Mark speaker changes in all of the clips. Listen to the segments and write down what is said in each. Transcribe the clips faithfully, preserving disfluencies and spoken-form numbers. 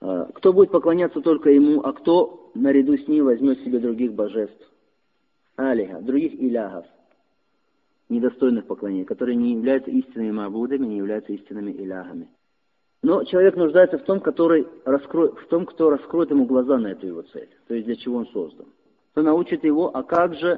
Speaker 1: Кто будет поклоняться только ему, а кто наряду с ним возьмет себе других божеств, алиха, других илягов, недостойных поклонения, которые не являются истинными мабудами, не являются истинными илягами. Но человек нуждается в том, который раскроет, в том, кто раскроет ему глаза на эту его цель, то есть для чего он создан. Кто научит его, а как же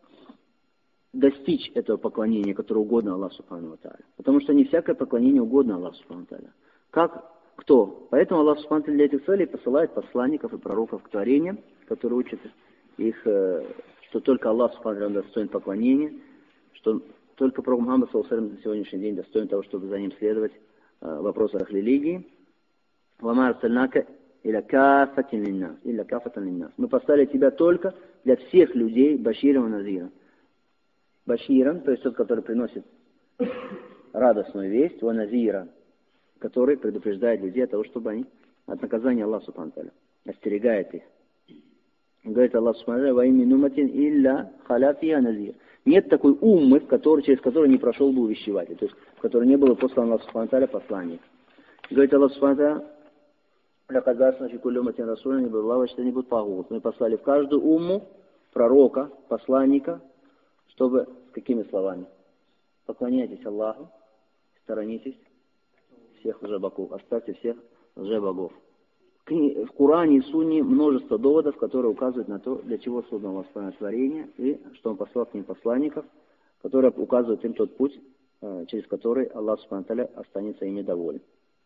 Speaker 1: достичь этого поклонения, которое угодно Аллаху Субхану ва Тааля. Потому что не всякое поклонение угодно Аллаху Субхану ва Тааля. Как? Кто? Поэтому Аллах Субхану ва Тааля для этих целей посылает посланников и пророков к творениям, которые учат их, что только Аллах Субхану ва Тааля достоин поклонения, что только пророк Мухаммад саллаллаху алейхи ва саллям на сегодняшний день достоин того, чтобы за ним следовать в вопросах религии. «Вама арсальнака илля каффатан линнас». Илля каффатан линнас. Мы послали тебя только для всех людей баширом и назиром. Баширом, то есть тот, который приносит радостную весть, ва назира, который предупреждает людей от того, чтобы они от наказания Аллаха Субхану ва Тааля, остерегает их. Говорит Аллах Субхану ва Тааля: «Ва ин мин умматин илля халя фиха назир». Нет такой уммы, в которой, через которую не прошел бы увещеватель, то есть в которой не было послан Аллах Субхану ва Тааля посланник. Говорит Аллах Субхану ва Тааля: «Лакад арсална фи кулли умматин расулян ибаллаху ваджтанибут тагут». Мы послали в каждую умму пророка, посланника, чтобы, с какими словами? Поклоняйтесь Аллаху, сторонитесь всех лжебогов, оставьте всех лжебогов. В Коране и Сунне множество доводов, которые указывают на то, для чего создано Аллах творение, и что Он послал к ним посланников, которые указывают им тот путь, через который Аллах Субхану ва Тааля останется ими доволен.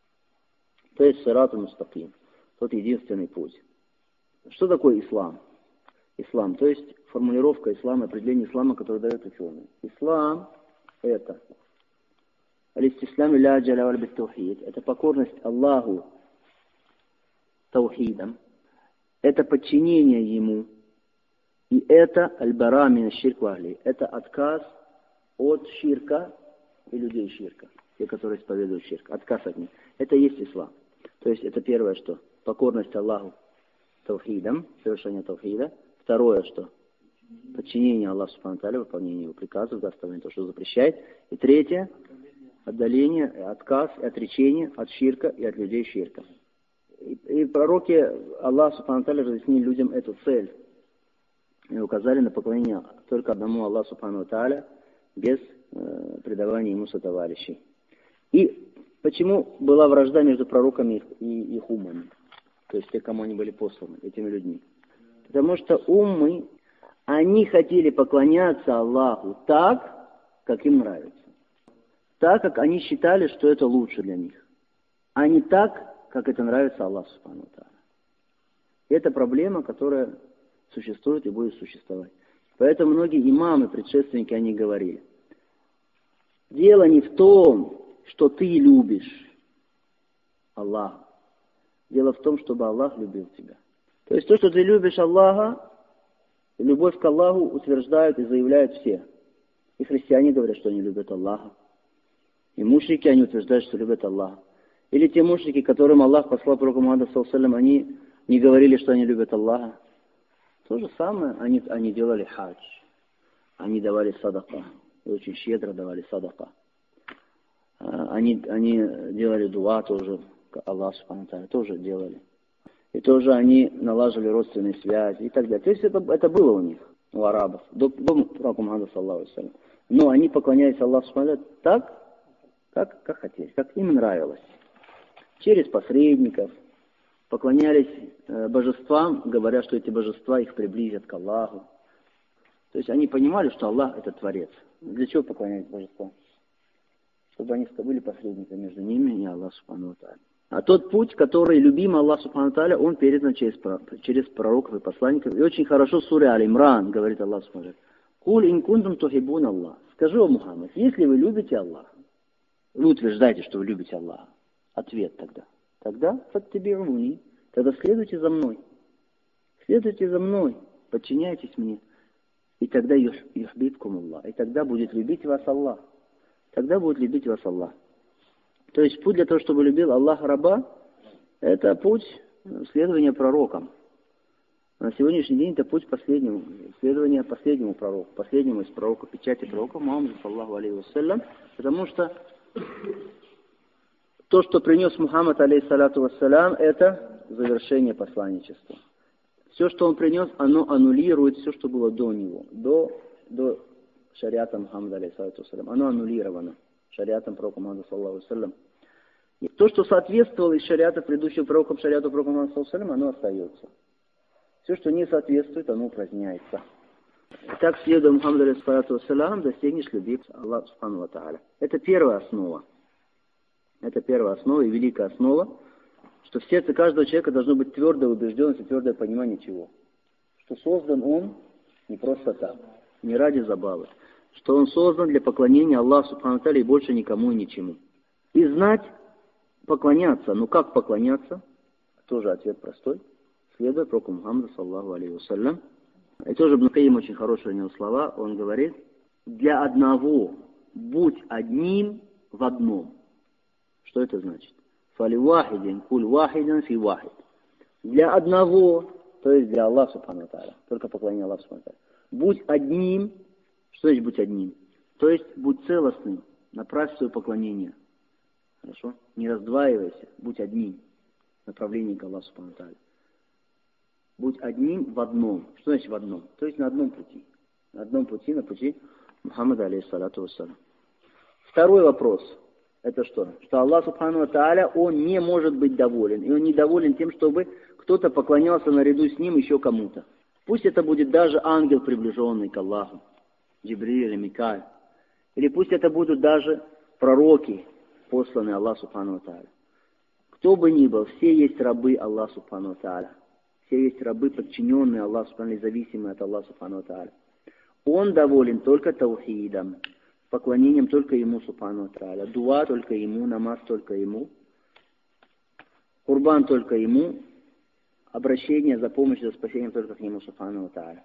Speaker 1: То есть сиратуль мустаким, тот единственный путь. Что такое ислам? Ислам, то есть формулировка ислама, определение ислама, которое дает ученые. Ислам – это алистислам илля джалля ва'ля бит-таухид, это покорность Аллаху таухидом, это подчинение Ему, и это аль-бара мин аш-ширк ва ахли, это отказ от ширка и людей ширка, те, которые исповедуют ширк, отказ от них. Это и есть ислам. То есть это первое, что покорность Аллаху таухидом, совершение таухида. Второе, что подчинение Аллаху Субхану ва Тааля, выполнение Его приказов, оставление того, что запрещает. И третье, отдаление, отказ и отречение от ширка и от людей ширка. И, и пророки Аллаха Субхану ва Тааля разъяснили людям эту цель и указали на поклонение только одному Аллаху Субхану ва Тааля, без э, предавания Ему сотоварищей. И почему была вражда между пророками и их уммами, то есть те, кому они были посланы, этими людьми? Потому что уммы, они хотели поклоняться Аллаху так, как им нравится. Так, как они считали, что это лучше для них. А не так, как это нравится Аллаху Субхану ва Тааля. Это проблема, которая существует и будет существовать. Поэтому многие имамы, предшественники, они говорили: дело не в том, что ты любишь Аллаха. Дело в том, чтобы Аллах любил тебя. То есть то, что ты любишь Аллаха, любовь к Аллаху утверждают и заявляют все. И христиане говорят, что они любят Аллаха. И мушрики, они утверждают, что любят Аллаха. Или те мушрики, которым Аллах послал пророка Мухаммада, саллаллаху алейхи ва саллям, они не говорили, что они любят Аллаха. То же самое, они, они делали хадж. Они давали садака. И очень щедро давали садака. Они, они делали дуа тоже, Аллах Субхану ва Тааля тоже делали. И тоже они налаживали родственные связи и так далее. То есть это, это было у них, у арабов, до, до пророка Мухаммада, саллаллаху алейхи ва саллям. Но они поклонялись Аллаху Субхану ва Тааля так, как, как хотели, как им нравилось. Через посредников поклонялись э, божествам, говоря, что эти божества их приблизят к Аллаху. То есть они понимали, что Аллах – это Творец. Для чего поклонялись божествам? Чтобы они были посредниками между ними и Аллахом Субхану ва Тааля. А тот путь, который любим Аллах Субхану ва Тааля, он передан через, через пророков и посланников. И очень хорошо в суре Аль-Имран говорит Аллах Субхану ва Тааля: «Куль ин кунтум тухиббун Аллах». Скажи, о Мухаммад, если вы любите Аллаха, вы утверждаете, что вы любите Аллаха. Ответ тогда. Тогда фаттаби'уни. Тогда следуйте за мной. Следуйте за мной. Подчиняйтесь мне. И тогда юхбибкум Аллах. И тогда будет любить вас Аллах. Тогда будет любить вас Аллах. То есть путь для того, чтобы любил Аллах раба, это путь следования пророкам. На сегодняшний день это путь последнему, следования последнему пророку, последнему из пророков, печати пророка Мухаммада, саллаллаху алейхи вассалям, потому что то, что принес Мухаммад, алейхиссалату вассалям, это завершение посланничества. Все, что он принес, оно аннулирует все, что было до него, до, до шариата Мухаммада, алейхиссалату вассалям. Оно аннулировано шариатом пророка Мухаммада, саллаллаху алейхи вассалям. И то, что соответствовало из шариата предыдущего пророка, шариату пророка Мухаммада, саллаллаху алейхи вассалям, оно остается. Все, что не соответствует, оно упраздняется. Так, следуя Мухаммаду, алейхиссалату вассалям, достигнешь любви Аллаха субхану ва тааля. Это первая основа. Это первая основа и великая основа, что в сердце каждого человека должно быть твердая убежденность и твердое понимание чего? Что создан он не просто так, не ради забавы. Что он создан для поклонения Аллаху субхану ва тааля и больше никому и ничему. И знать, поклоняться. Ну как поклоняться? Тоже ответ простой. Следуя пророку Мухаммаду, саллаллаху алейхи вассалям. И тоже Ибн Кайим очень хорошие у него слова. Он говорит, для одного будь одним в одном. Что это значит? Фали вахидин, куль вахидин фи вахид. Для одного, то есть для Аллаха субхану ва тааля. Только поклонение Аллаху субхану ва тааля. Будь одним. Что значит будь одним? То есть будь целостным. Направь свое поклонение. Хорошо? Не раздваивайся. Будь одним. Направление к Аллаху субхану ва тааля. Будь одним в одном. Что значит в одном? То есть на одном пути. На одном пути, на пути Мухаммада, алейхиссалату вассалям. Второй вопрос. Это что? Что Аллах субхану ва тааля, Он не может быть доволен. И Он не доволен тем, чтобы кто-то поклонялся наряду с Ним еще кому-то. Пусть это будет даже ангел, приближенный к Аллаху. Джибриль или Микаиль. Или пусть это будут даже пророки, посланные Аллаху субхану ва тааля. Кто бы ни был, все есть рабы Аллаха субхану ва тааля. Все есть рабы, подчиненные Аллаху субхану ва тааля, зависимые от Аллаха субхану ва тааля. Он доволен только таухидом, поклонением только Ему субхану ва тааля. Дуа только Ему, намаз только Ему, курбан только Ему, обращение за помощью, за спасением только к Нему субхану ва тааля.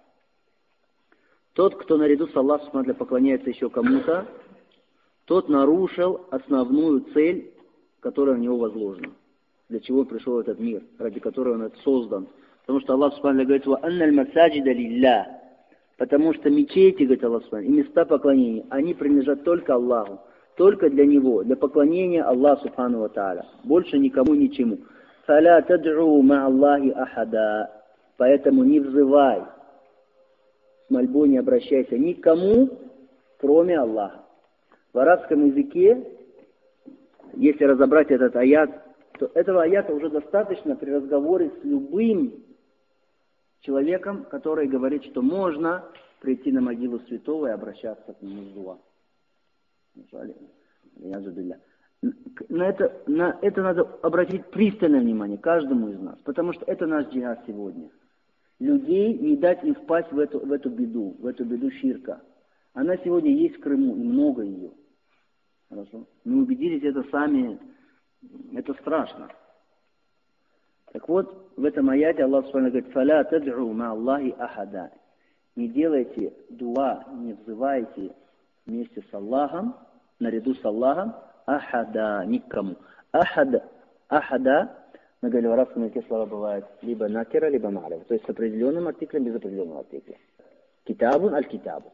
Speaker 1: Тот, кто наряду с Аллахом субхану ва тааля поклоняется еще кому-то, тот нарушил основную цель, которая в него возложена. Для чего он пришел в этот мир, ради которого он создан. Потому что Аллах субхану ва тааля говорит: «Ва анналь масаджида лиллях». Потому что мечети, говорит Аллах субхану ва тааля, и места поклонения, они принадлежат только Аллаху. Только для Него, для поклонения Аллаху субхану ва тааля. Больше никому ничему. «Фаля тад'у ма Аллахи ахада». Поэтому не взывай, с мольбой не обращайся никому, кроме Аллаха. В арабском языке, если разобрать этот аят, то этого аята уже достаточно при разговоре с любым человеком, который говорит, что можно прийти на могилу святого и обращаться к нему с дуа. На это, на это надо обратить пристальное внимание каждому из нас, потому что это наш джихад сегодня. Людей не дать им впасть в эту, в эту беду, в эту беду ширка. Она сегодня есть в Крыму, и много ее. Хорошо? Мы убедились это сами, это страшно. Так вот, в этом аяте Аллах Субхану говорит: «Фаля тад'у ма Аллахи ахада». Не делайте дуа, не взывайте вместе с Аллахом, наряду с Аллахом, ахада, никому. Ахада, ахада, на в арабском языке слова бывают либо накира, либо мариф, то есть с определенным артиклем, без определенного артикля. Китабун аль-китабу.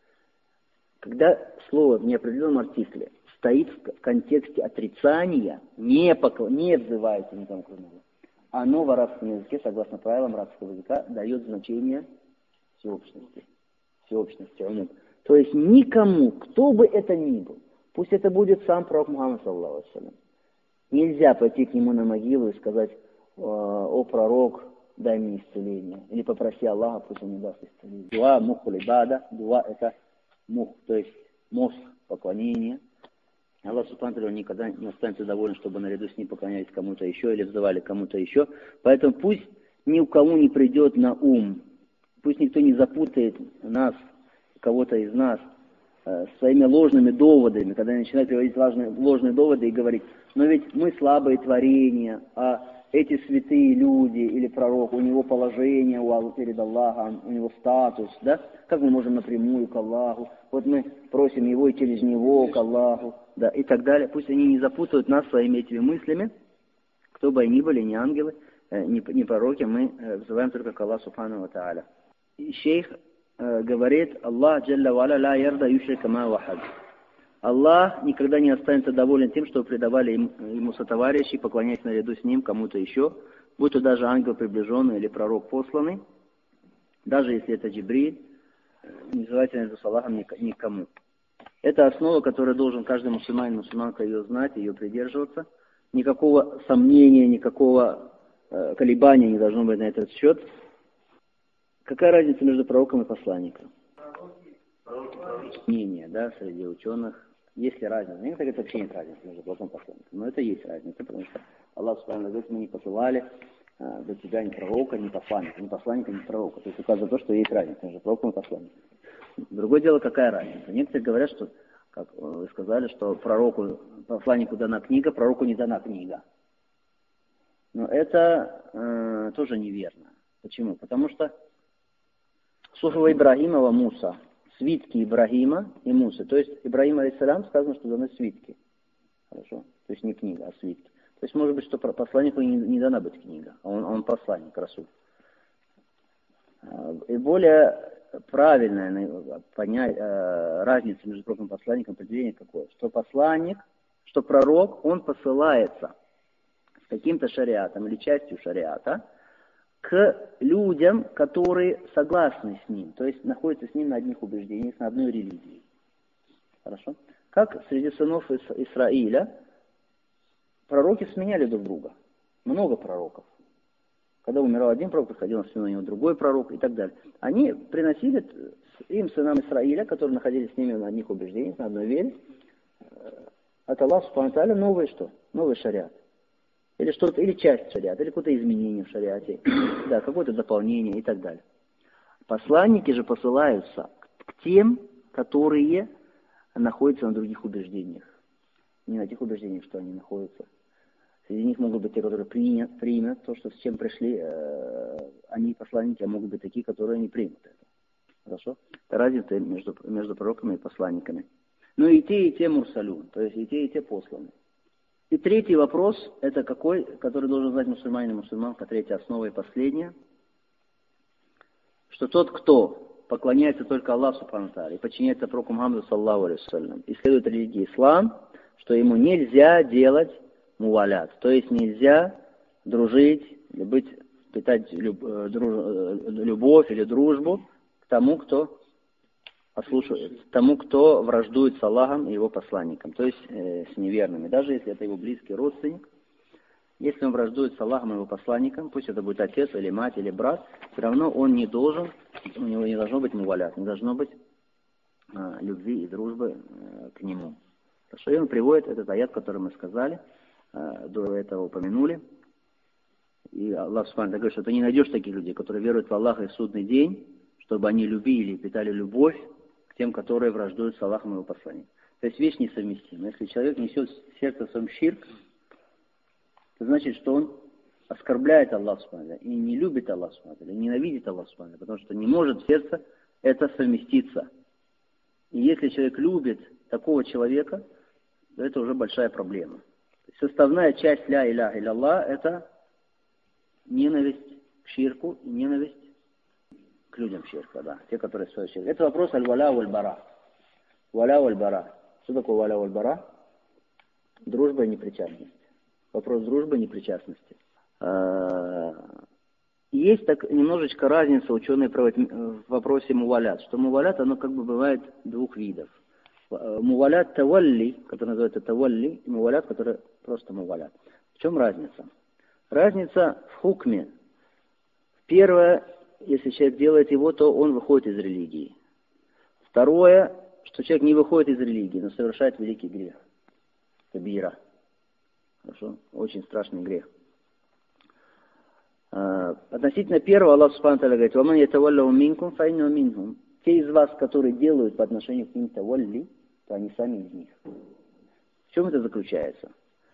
Speaker 1: Когда слово в неопределенном артикле стоит в контексте отрицания, не, покл... не взывайте никому кроме Аллаха, оно в арабском языке, согласно правилам арабского языка, дает значение всеобщности. Всеобщности, умум. То есть никому, кто бы это ни был, пусть это будет сам пророк Мухаммад, саллаллаху алейхи вассалям, нельзя пойти к нему на могилу и сказать: «О пророк, дай мне исцеление». Или попроси Аллаха, пусть он мне даст исцеление. Дуа муху либада, дуа это мух, то есть мозг, поклонение. Аллах субхану ва тааля никогда не останется доволен, чтобы наряду с ним поклонялись кому-то еще или взывали кому-то еще. Поэтому пусть ни у кого не придет на ум, пусть никто не запутает нас, кого-то из нас, э, своими ложными доводами, когда начинают приводить ложные, ложные доводы и говорить: но ведь мы слабые творения, а эти святые люди или пророк, у него положение у, перед Аллахом, у него статус, да? Как мы можем напрямую к Аллаху? Вот мы просим его и через него к Аллаху, да, и так далее. Пусть они не запутают нас своими этими мыслями, кто бы они были, не ангелы, э, не, не пророки, мы э, взываем только к Аллаху субхану ва тааля. И шейх э, говорит: Аллах джалля ва аля ла ярда юшрика ма вахад. Аллах никогда не останется доволен тем, что предавали ему, ему сотоварищи, поклоняясь наряду с ним кому-то еще. будь то даже ангел приближенный или пророк посланный, даже если это Джибриль, не желательно с Аллахом никому. Это основа, которую должен каждый мусульманин, мусульманка ее знать, ее придерживаться. Никакого сомнения, никакого э, колебания не должно быть на этот счет. Какая разница между пророком и посланником? Мнение, да, среди ученых. Есть ли разница? Мне говорят, вообще нет разницы между пророком и посланником. Но это есть разница, потому что Аллах Субхану говорит, мы не посылали э, до тебя ни пророка, ни посланника, ни посланника, ни пророка. То есть указывает то, что есть разница между пророком и посланником. Другое дело, какая разница. Некоторые говорят, что, как вы сказали, что пророку, посланнику дана книга, пророку не дана книга. Но это э, тоже неверно. Почему? Потому что Суфа Ибрагимова Муса, свитки Ибрагима и Мусы. То есть Ибрагим алейхиссалям сказано, что даны свитки. Хорошо? То есть не книга, а свитки. То есть может быть, что посланнику не, не дана быть книга, а он, он посланник, Расул. И более правильная понять, э, разница между пророком и посланником, определение какое? Что посланник, что пророк, он посылается с каким-то шариатом или частью шариата к людям, которые согласны с ним, то есть находятся с ним на одних убеждениях, на одной религии. Хорошо? Как среди сынов Исраиля пророки сменяли друг друга. Много пророков. Когда умирал один пророк, приходил на смену него другой пророк и так далее. Они приносили им, сынам Исраиля, которые находились с ними на одних убеждениях, на одной вере, от Аллаха Субхану ва Тааля новый что? Новый шариат. Или что-то, или часть шариата, или какое-то изменение в шариате, да, какое-то дополнение и так далее. Посланники же посылаются к тем, которые находятся на других убеждениях. Не на тех убеждениях, что они находятся. Среди них могут быть те, которые примут, примут то, что с чем пришли э, они, посланники, а могут быть такие, которые не примут это. Хорошо? Это разница между, между пророками и посланниками. Ну и те, и те мурсалюн, то есть и те, и те посланы. И третий вопрос, это какой, который должен знать мусульманин и мусульманка, третья основа и последняя, что тот, кто поклоняется только Аллаху Субхану ва Тааля и подчиняется пророку Мухаммаду саллаллаху алейхи ва саллям, и следует религии ислам, что ему нельзя делать мувалят, то есть нельзя дружить, или быть, питать люб, друж, любовь или дружбу к тому, кто ослушивается, тому, кто враждует с Аллахом и его посланником, то есть э, с неверными, даже если это его близкий родственник. Если он враждует с Аллахом и его посланником, пусть это будет отец или мать или брат, все равно он не должен, у него не должно быть мувалят, не должно быть э, любви и дружбы э, к нему. Хорошо, и он приводит этот аят, который мы сказали, э, до этого упомянули. И Аллах Субхану говорит, что ты не найдешь таких людей, которые веруют в Аллаха и в судный день, чтобы они любили и питали любовь к тем, которые враждуют с Аллахом и его посланником. То есть вещь несовместима. Если человек несет в сердце своем ширк, это значит, что он оскорбляет Аллаха Субхану и не любит Аллаха Субхану, ненавидит Аллаха Субхану, потому что не может в сердце это совместиться. И если человек любит такого человека, то это уже большая проблема. Составная часть ля иляха илля это ненависть к ширку и ненависть к людям ширка, да, те, которые стоят ширка. Это вопрос аль-валя валь-бара. Валя валь-бара. Что такое валя валь-бара? Дружба и непричастность. Вопрос дружбы и непричастности. Есть так немножечко разница, ученые проводят в вопросе мувалят, что мувалят, оно как бы бывает двух видов. Мувалят тавалли, который называется тавалли, и мувалят, который просто мувалят. В чем разница? Разница в хукме. Первое, если человек делает его, то он выходит из религии. Второе, что человек не выходит из религии, но совершает великий грех. Кабира. Хорошо? Очень страшный грех. Относительно первого, Аллах Субхану ва Тааля говорит, «Ваман ятаваллаху минкум фаиннаху минхум». Те из вас, которые делают по отношению к ним тавалли, то они сами из них. В чем это заключается?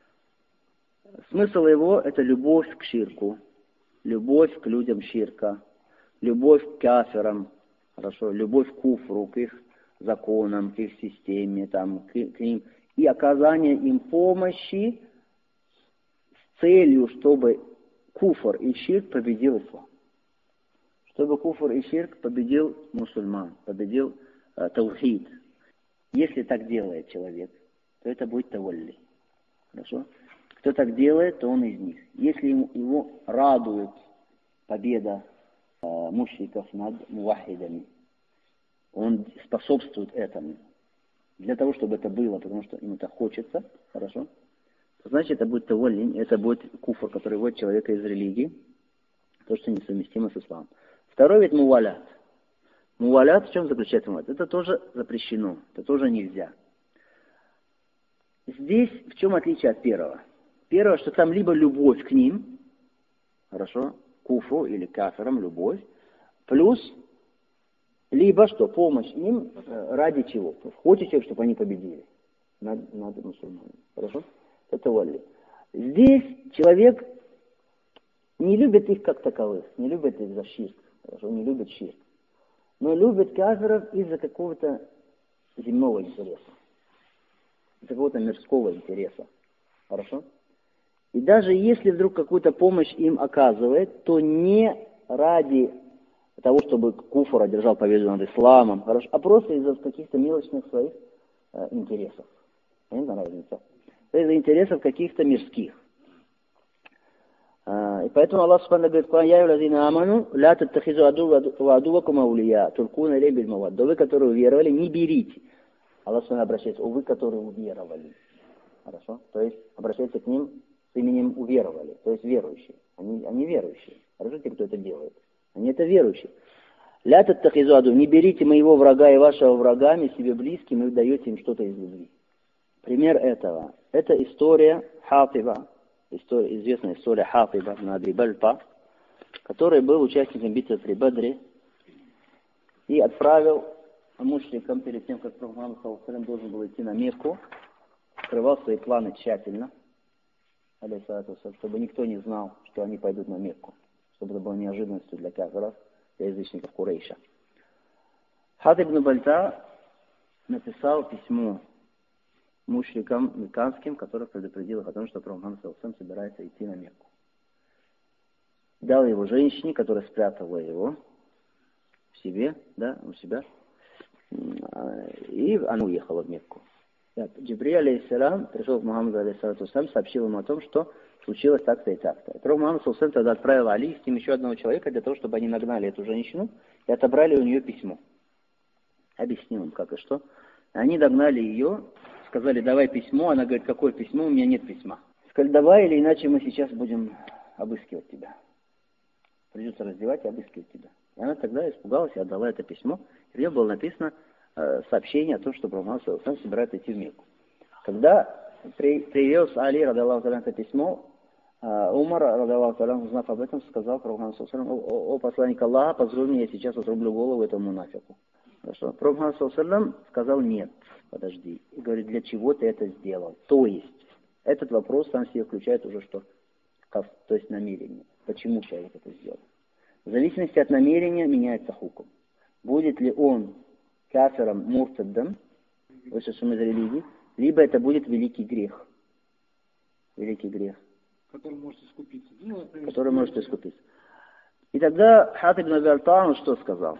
Speaker 1: Смысл его – это любовь к ширку, любовь к людям ширка, любовь к кафирам, хорошо, любовь к куфру, к их законам, к их системе, там, к, к ним, и оказание им помощи с целью, чтобы куфр и ширк победил ислам. Чтобы куфр и ширк победил мусульман, победил э, таухид. Если так делает человек, то это будет тавалли. Хорошо? Кто так делает, то он из них. Если ему, его радует победа э, мушриков над мувахидами, он способствует этому, для того, чтобы это было, потому что ему это хочется, хорошо, то значит это будет таваллин, это будет куфр, который вводит человека из религии, то, что несовместимо с исламом. Второй вид мувалят. Мувалят в чем заключается мувалят? Это тоже запрещено, это тоже нельзя. Здесь в чем отличие от первого? Первое, что там либо любовь к ним, хорошо, куфру или кафирам, любовь, плюс либо что, помощь им ради чего? Хочет, чтобы они победили над, над мусульманами. Хорошо? Это валли. Здесь человек не любит их как таковых, не любит их за ширк, хорошо, не любит ширк, но любит кафиров из-за какого-то земного интереса, из-за какого-то мирского интереса. Хорошо? И даже если вдруг какую-то помощь им оказывает, то не ради того, чтобы куфр одержал победу над исламом, хорошо, а просто из-за каких-то мелочных своих э, интересов. Понятна разница? Из-за интересов каких-то мирских. А, и поэтому Аллах Субхану говорит: «Я юлазина аману, ля таттахизу адувакум аулия, туркуна лей биль мавад». Да вы, которые уверовали, не берите. Аллах Субхану обращается: «О, вы, которые уверовали». Хорошо? То есть обращается к ним с именем уверовали, то есть верующие. Они, они верующие. Хорошо, те, кто это делает. Они это верующие. Ля таттахизу аду, не берите моего врага и вашего врагами себе близким и даете им что-то из любви. Пример этого. Это история Хатиба, история, известная история Хатиба на Абри Бальта, который был участником битвы при Бадре и отправил мушрикам перед тем, как Пророк Мухаммад саллаллаху алейхи ва саллям должен был идти на Мекку, скрывал свои планы тщательно, чтобы никто не знал, что они пойдут на Мекку, чтобы это было неожиданностью для кафиров, для язычников Курейша. Хатиб ибн Бальта написал письмо мушрикам мекканским, которых предупредил их о том, что Пророк Мухаммад саллаллаху алейхи ва саллям собирается идти на Мекку. Дал его женщине, которая спрятала его в себе, да, у себя, и она уехала в Мекку. Джибриль алейхиссалям пришел к Мухаммаду алейхиссалату вассалям, сообщил ему о том, что случилось так-то и так-то. И Пророк Мухаммад саллаллаху алейхи ва саллям тогда отправил Али с ним еще одного человека для того, чтобы они нагнали эту женщину и отобрали у нее письмо. Объяснил им, как и что. Они догнали ее, сказали: давай письмо. Она говорит: какое письмо? У меня нет письма. Сказали: давай, или иначе мы сейчас будем обыскивать тебя. Придется раздевать и обыскивать тебя. И она тогда испугалась и отдала это письмо. И в нем было написано э, сообщение о том, что Пророк Мухаммад саллаллаху алейхи ва саллям собирается идти в Мекку. Когда при, привез Али, радаллаху та'аля, это письмо, э, Умар, радаллаху та'аля, узнав об этом, сказал Пророку Мухаммаду саллаллаху алейхи ва саллям: о, о посланник Аллаха, позволь мне, я сейчас отрублю голову этому мунафику. Хорошо. Пророк Мухаммад саллаллаху алейхи ва саллям сказал: нет, подожди. И говорит: для чего ты это сделал? То есть, этот вопрос сам себе включает уже что? То есть намерение. Почему человек это сделал? В зависимости от намерения меняется хукм. Будет ли он кафиром, муртаддом, вышедшим из религии, либо это будет великий грех. Великий грех.
Speaker 2: Который может искупиться. Ну, например,
Speaker 1: который может искупиться. И тогда Хатиб ибн Бальта что сказал?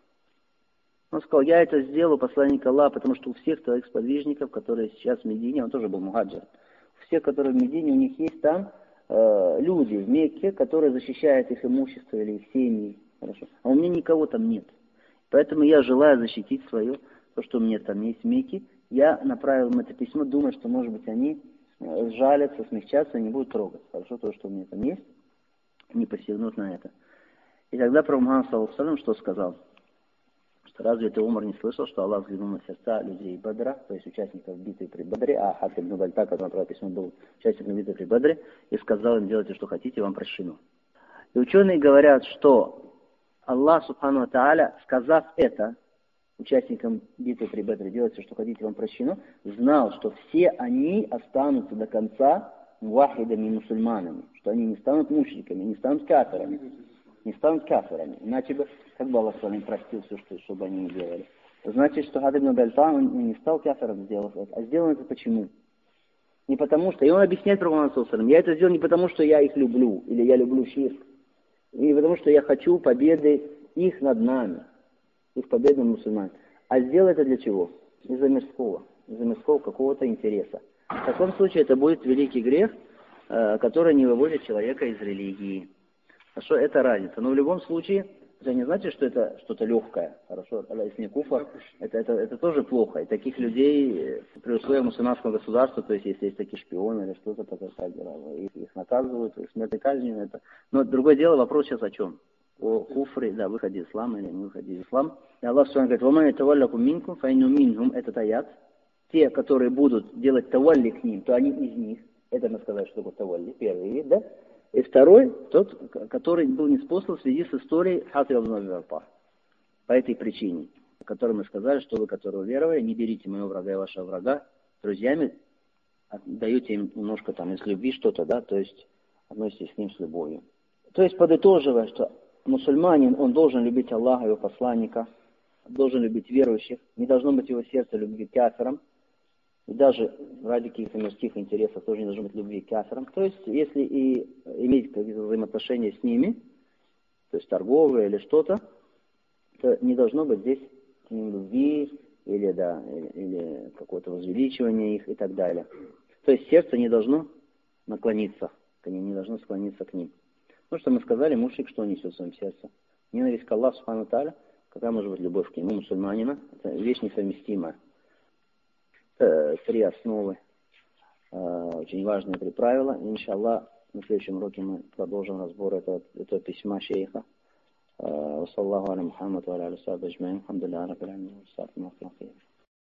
Speaker 1: Он сказал: я это сделал, посланник Аллаха, потому что у всех твоих сподвижников, которые сейчас в Медине, он тоже был мухаджир, у всех, которые в Медине, у них есть там э, люди в Мекке, которые защищают их имущество или их семьи. Хорошо. А у меня никого там нет. Поэтому я желаю защитить свое, то, что у меня там есть в Мекке. Я направил им это письмо, думая, что, может быть, они сжалятся, смягчатся и не будут трогать. Хорошо, то, что у меня там есть, не посягнут на это. И тогда Пророк Мухаммад саллаллаху алейхи ва саллям что сказал? Что разве ты, Умар, не слышал, что Аллах взглянул на сердца людей Бадра, то есть участников битвы при Бадре, а Хатиб ибн Бальта, который направил письмо, был участником битвы при Бадре, и сказал им: делайте, что хотите, вам прощено. И ученые говорят, что Аллах, субхану ва тааля, сказав это участникам битвы при Бадре, делайте, что хотите, вам прощено, знал, что все они останутся до конца мувахидами и мусульманами, что они не станут мушриками, не станут кафирами, не станут кафирами. Иначе бы, как бы Аллах им простил все, что, что бы они ни делали. Значит, что Хатиб ибн Бальта, он не стал кафиром, сделав это. А сделал это почему? Не потому что, и он объясняет Пророку Мухаммаду саллаллаху алейхи ва саллям: я это сделал не потому, что я их люблю, или я люблю ширк, и не потому, что я хочу победы их над нами, их победы над мусульманами. А сделал это для чего? Из-за мирского, из-за мирского какого-то интереса. В таком случае это будет великий грех, которые не выводят человека из религии. Хорошо, это разница. Но в любом случае, это не значит, что это что-то легкое. Хорошо, если не куфр, это, это, это тоже плохо. И таких людей при условии мусульманского государства, то есть если есть такие шпионы или что-то, так, их, их наказывают, их смертной казнью. Это. Но другое дело, вопрос сейчас о чем? О куфре, да, выходе из ислама или не выходе из ислама. И Аллах Субхану говорит: «Ваман таваллакум минкум, фаинну минхум», этот аят. Те, которые будут делать тавалли к ним, то они из них. Это мы сказали, что такое тавалли. Первый вид, да? И второй, тот, который был ниспослан в связи с историей Хатиба ибн Аби Валтаха. По этой причине, о которой мы сказали, что вы, которые уверовали, не берите моего врага и вашего врага друзьями, даете им немножко там из любви что-то, да, то есть относитесь к ним с любовью. То есть подытоживая, что мусульманин, он должен любить Аллаха и его посланника, должен любить верующих, не должно быть в его сердце любви к кафирам, и даже ради каких-то мирских интересов тоже не должно быть любви к кафирам. То есть, если и иметь какие-то взаимоотношения с ними, то есть торговые или что-то, то не должно быть здесь к ним любви или, да, или, или какого-то возвеличивания их и так далее. То есть сердце не должно наклониться к ним, не должно склониться к ним. Ну, что мы сказали, мушрик что несет в своем сердце? Ненависть к Аллаху Субхану ва Тааля, какая может быть любовь к нему, мусульманина, это вещь несовместимая. Это три основы, очень важные три правила. Иншаллах, на следующем уроке мы продолжим разбор этого, этого письма шейха. وصلى الله على محمد وعلى آله وصحبه أجمعين الحمد لله رب العالمين والصلاة والسلام على